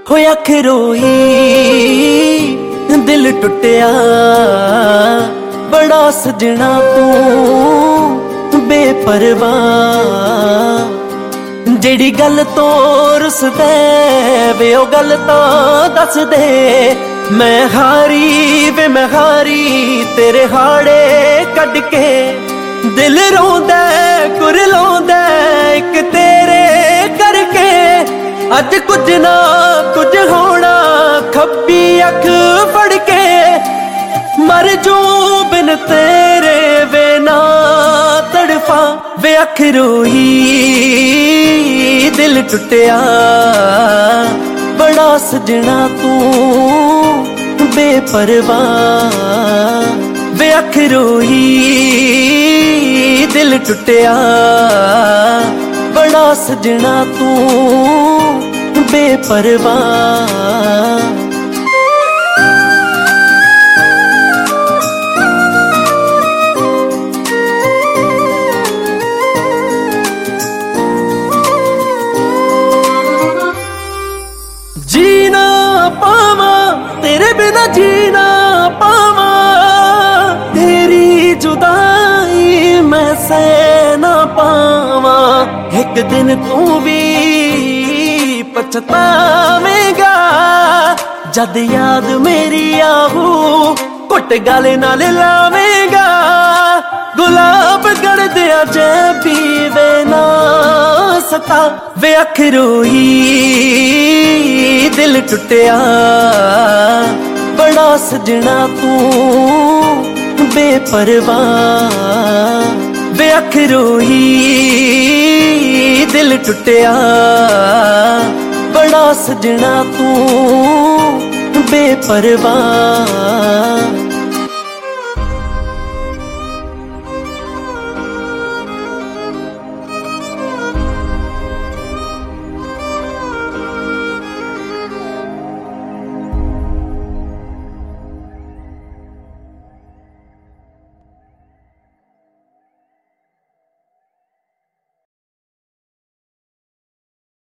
ਹੋਇਆ ਖਰੋਈ ਦਿਲ ਟੁੱਟਿਆ ਬੜਾ ਸਜਣਾ ਤੂੰ ਬੇਪਰਵਾਹ। ਜਿਹੜੀ ਗੱਲ ਤੋਂ ਰੁੱਸਦੇ ਵੇ ਉਹ ਗੱਲ ਤਾਂ ਦੱਸ ਦੇ। ਮੈਂ ਹਾਰੀ ਵੇ ਮੈਂ ਹਾਰੀ ਤੇਰੇ ਹਾੜੇ ਕੱਢ ਕੇ। ਦਿਲ ਰੋਂਦਾ ਕੁਰਲਾਉਂਦਾ ਇੱਕ ਤੇਰੇ ਕਰਕੇ। ਅੱਜ ਕੁਝ ਨਾ ਕੁਝ ਹੋਣਾ ਖੱਬੀ ਅੱਖ ਫੜ ਕੇ। ਮਰ ਜੂ ਬਿਨ ਤੇਰੇ ਵੇ ਨਾ ਤੜਫਾਂ ਵੇ ਅੱਖ ਰੋਈ ਦਿਲ ਟੁੱਟਿਆ ਬੜਾ ਸਜਣਾ ਤੂੰ ਬੇਪਰਵਾਹ। ਵੇ ਅੱਖ ਰੋਈ ਦਿਲ ਟੁੱਟਿਆ ਬੜਾ ਸਜਣਾ ਤੂੰ ਬੇਪਰਵਾਹ। जीना पावा तेरे बिना जीना पावा। तेरी जुदाई मैं सह ना पावा। एक दिन तू भी पछतावेगा जद याद मेरी आहू घुट गल नाल लावेगा। गुलाब कर दिया जे पीवे ना सता वे अख रोई दिल टुटिया बड़ा सजना तू बेपरवाह। वे अख रोई दिल टुटिया बड़ा सजना तू बेपरवाह।